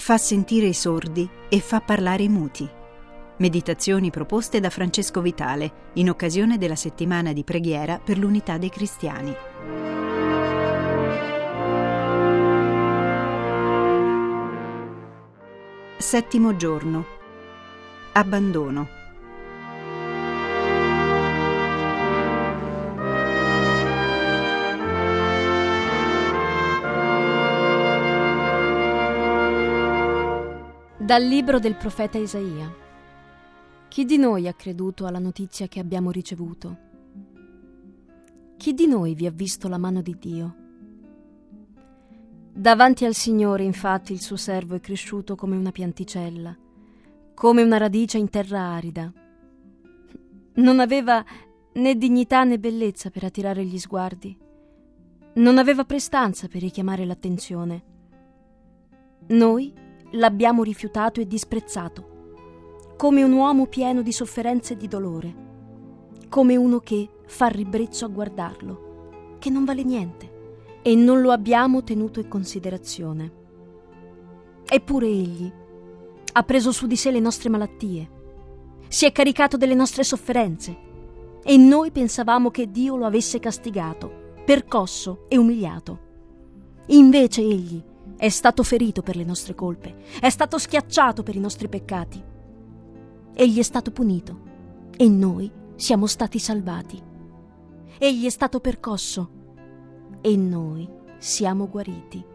fa sentire i sordi e fa parlare i muti. Meditazioni proposte da Francesco Vitale in occasione della settimana di preghiera per l'unità dei cristiani. Settimo giorno. Abbandono. Dal libro del profeta Isaia. Chi di noi ha creduto alla notizia che abbiamo ricevuto? Chi di noi vi ha visto la mano di Dio? Davanti al Signore, infatti, il suo servo è cresciuto come una pianticella, come una radice in terra arida. Non aveva né dignità né bellezza per attirare gli sguardi. Non aveva prestanza per richiamare l'attenzione. Noi l'abbiamo rifiutato e disprezzato, come un uomo pieno di sofferenze e di dolore, come uno che fa ribrezzo a guardarlo, che non vale niente, e non lo abbiamo tenuto in considerazione. Eppure egli ha preso su di sé le nostre malattie, si è caricato delle nostre sofferenze, e noi pensavamo che Dio lo avesse castigato, percosso e umiliato. Invece egli è stato ferito per le nostre colpe, è stato schiacciato per i nostri peccati. Egli è stato punito e noi siamo stati salvati. Egli è stato percosso e noi siamo guariti.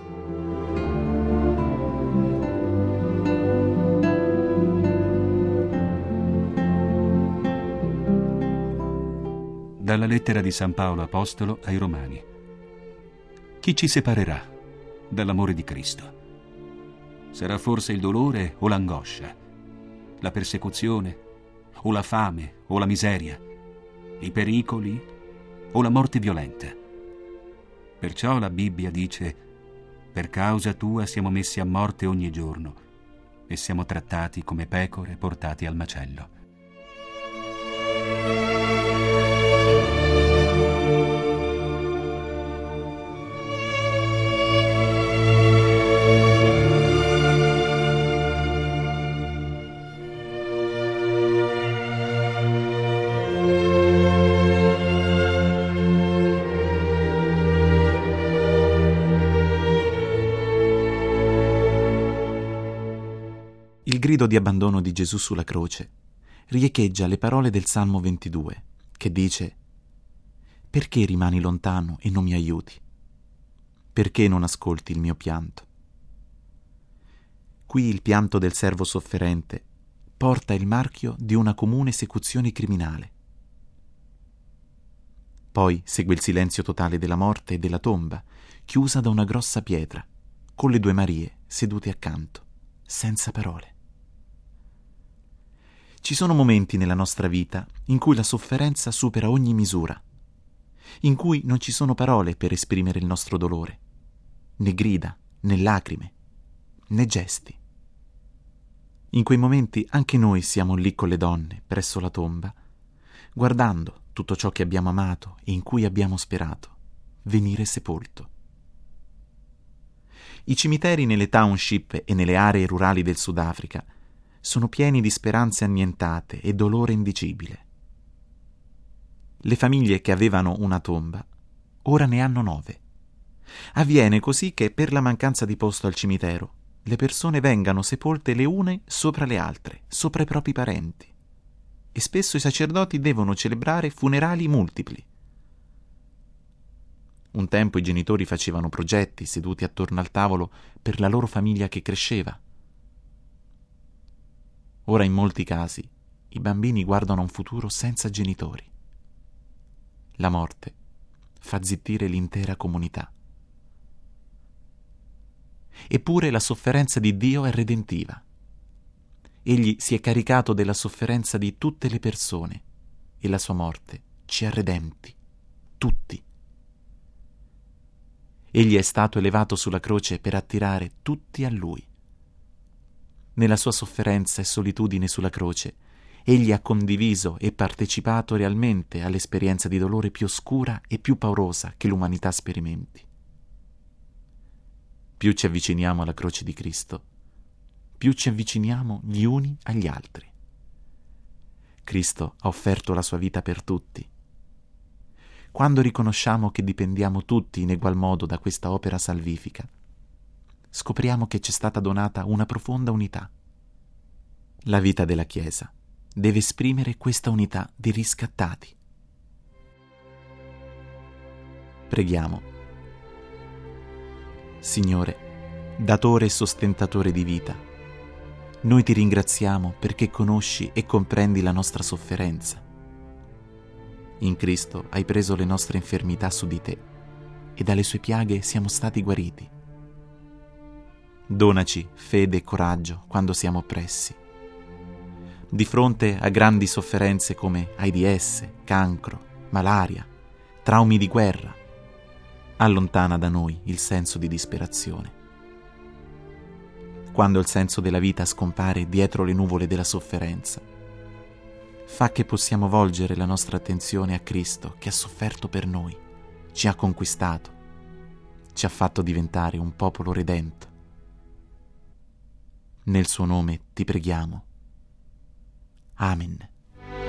Dalla lettera di San Paolo Apostolo ai Romani. Chi ci separerà dall'amore di Cristo? Sarà forse il dolore o l'angoscia, la persecuzione o la fame o la miseria, i pericoli o la morte violenta? Perciò la Bibbia dice: per causa tua siamo messi a morte ogni giorno e siamo trattati come pecore portati al macello. Il grido di abbandono di Gesù sulla croce riecheggia le parole del Salmo 22, che dice: «Perché rimani lontano e non mi aiuti? Perché non ascolti il mio pianto?» Qui il pianto del servo sofferente porta il marchio di una comune esecuzione criminale. Poi segue il silenzio totale della morte e della tomba, chiusa da una grossa pietra, con le due Marie sedute accanto, senza parole. Ci sono momenti nella nostra vita in cui la sofferenza supera ogni misura, in cui non ci sono parole per esprimere il nostro dolore, né grida, né lacrime, né gesti. In quei momenti anche noi siamo lì con le donne, presso la tomba, guardando tutto ciò che abbiamo amato e in cui abbiamo sperato venire sepolto. I cimiteri nelle township e nelle aree rurali del Sudafrica sono pieni di speranze annientate e dolore indicibile. Le famiglie che avevano una tomba ora ne hanno 9. Avviene così che per la mancanza di posto al cimitero le persone vengano sepolte le une sopra le altre, sopra i propri parenti, e spesso i sacerdoti devono celebrare funerali multipli. Un tempo i genitori facevano progetti seduti attorno al tavolo per la loro famiglia che cresceva. Ora in molti casi i bambini guardano a un futuro senza genitori. La morte fa zittire l'intera comunità. Eppure la sofferenza di Dio è redentiva. Egli si è caricato della sofferenza di tutte le persone e la sua morte ci ha redenti, tutti. Egli è stato elevato sulla croce per attirare tutti a Lui. Nella sua sofferenza e solitudine sulla croce, egli ha condiviso e partecipato realmente all'esperienza di dolore più oscura e più paurosa che l'umanità sperimenti. Più ci avviciniamo alla croce di Cristo, più ci avviciniamo gli uni agli altri. Cristo ha offerto la sua vita per tutti. Quando riconosciamo che dipendiamo tutti in egual modo da questa opera salvifica, scopriamo che ci è stata donata una profonda unità. La vita della Chiesa deve esprimere questa unità di riscattati. Preghiamo. Signore, datore e sostentatore di vita, noi ti ringraziamo perché conosci e comprendi la nostra sofferenza. In Cristo hai preso le nostre infermità su di te e dalle sue piaghe siamo stati guariti. Donaci fede e coraggio quando siamo oppressi. Di fronte a grandi sofferenze come AIDS, cancro, malaria, traumi di guerra, allontana da noi il senso di disperazione. Quando il senso della vita scompare dietro le nuvole della sofferenza, fa che possiamo volgere la nostra attenzione a Cristo che ha sofferto per noi, ci ha conquistato, ci ha fatto diventare un popolo redento. Nel suo nome ti preghiamo. Amen.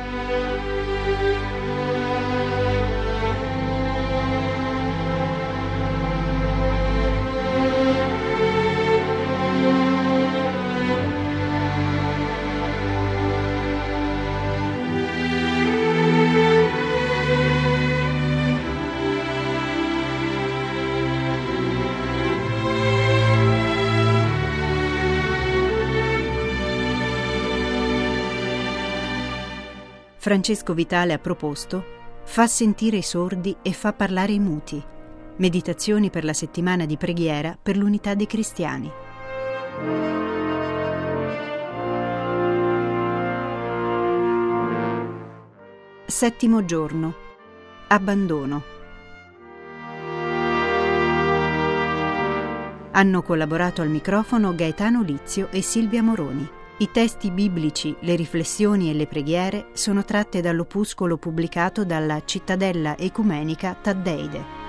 Francesco Vitale ha proposto Fa sentire i sordi e fa parlare i muti. Meditazioni per la settimana di preghiera per l'unità dei cristiani. Settimo giorno. Abbandono. Hanno collaborato al microfono Gaetano Lizio e Silvia Moroni. I testi biblici, le riflessioni e le preghiere sono tratte dall'opuscolo pubblicato dalla Cittadella Ecumenica Taddeide.